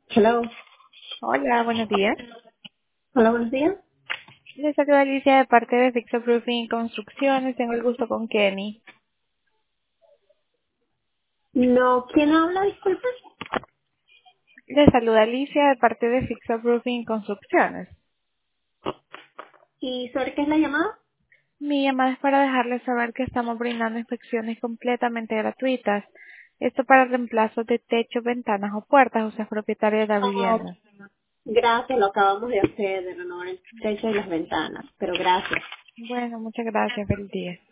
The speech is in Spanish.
Hello. Hola, buenos días. Hola, buenos días. Les saluda Alicia de parte de Fixo Roofing Construcciones. Tengo el gusto con Kenny. No, ¿quién habla? Disculpe. Les saluda Alicia de parte de Fixo Roofing Construcciones. ¿Y sobre qué es la llamada? Mi llamada es para dejarles saber que estamos brindando inspecciones completamente gratuitas. Esto para reemplazos de techo, ventanas o puertas. Usted es propietario de la Oh, vivienda. gracias, lo acabamos de hacer, de renovar el techo y las ventanas, pero gracias. Bueno, muchas gracias. Feliz día.